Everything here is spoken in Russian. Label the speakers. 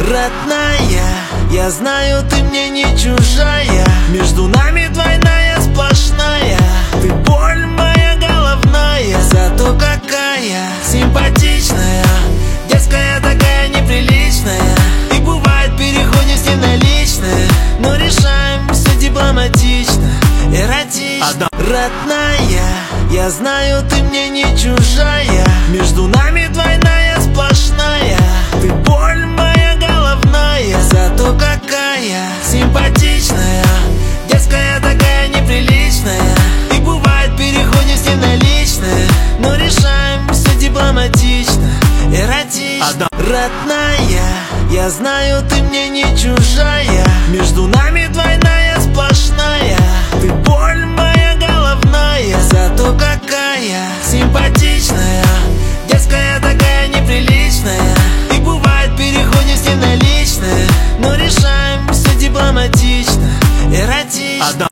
Speaker 1: Родная, я знаю, ты мне не чужая. Между нами двойная сплошная. Ты боль моя головная, зато какая симпатичная. Дерзкая такая неприличная. И бывает переходим все на личное, но решаем все дипломатично, эротично. Родная, я знаю, ты мне не чужая. Между нами двойная сплошная. Ты боль моя головная, зато какая симпатичная. Дерзкая такая неприличная. И бывает переходим все на личное, но решаем все дипломатично, эротично. Родная, я знаю, ты мне не чужая. Между нами двойная сплошная. Ты боль моя головная, зато какая симпатичная. Дерзкая такая неприличная. И бывает переходим все на личное, но решаем все дипломатично, эротично.